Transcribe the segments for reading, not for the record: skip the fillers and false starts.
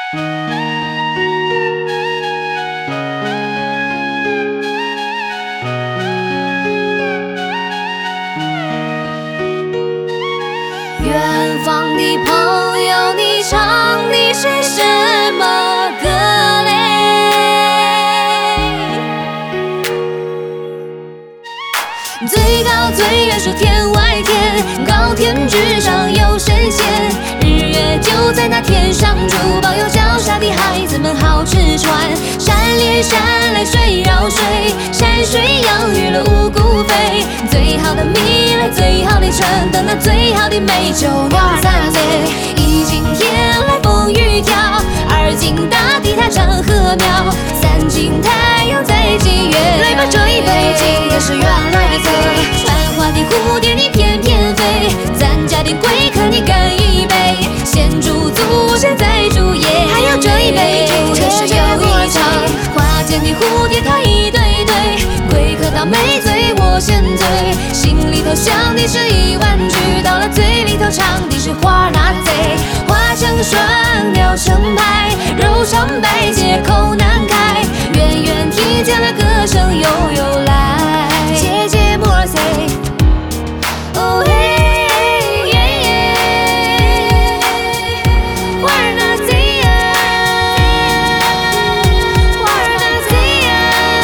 远方的朋友，你唱的是什么歌嘞？最高最远是天外天，高天之上有神仙，日月就在那天上住，保佑脚下的孩子们好吃穿。山连山来水绕水，山水养育了五谷肥。最好的米来最好的橙，等那最好的美酒两三杯。一斤天来风雨跳，二斤大地它长禾苗，三斤太阳在积月。来吧，这一杯敬的是原来的词，传话的蝴蝶你翩翩飞，咱家的贵客你干一杯，先祝祖先再祝爷。还有这一杯祝这是有一场，花间的蝴蝶它一对对，贵客到没醉我先醉，心里头想的是1万句，到了嘴里头唱的是花那贼。花成双鸟成排，肉长白结口难开，远远听见了歌声悠悠来，姐姐莫塞。哦嘿耶耶，花儿那贼呀，花儿那贼呀。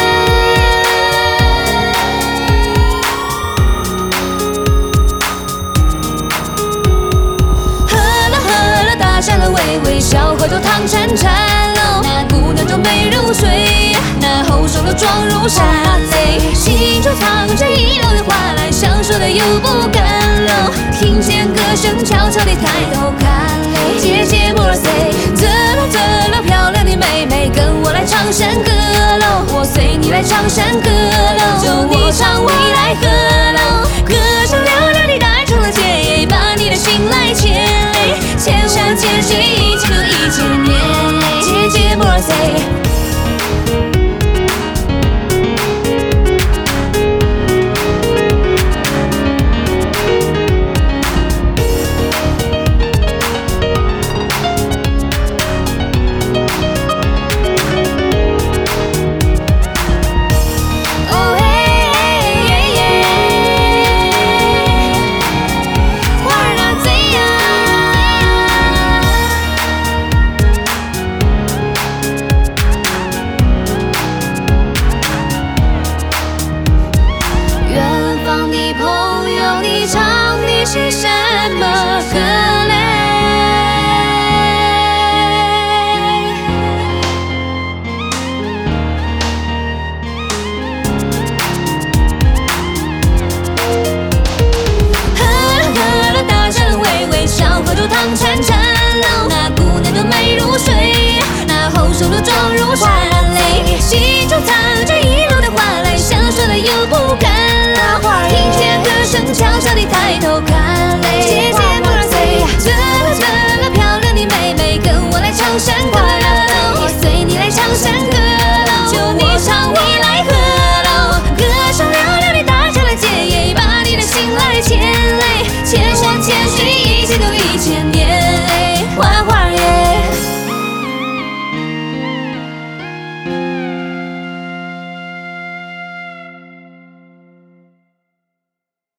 喝了大山了微微，小河头汤潺潺喽。那姑娘就美如水，那后生都壮如山贼，心中藏着一箩的花来，想说的又不敢喽。听见歌声，悄悄地抬头看嘞，姐姐莫塞，怎了漂亮的妹妹，跟我来唱山歌喽，我随你来唱山歌喽，就你唱我来和。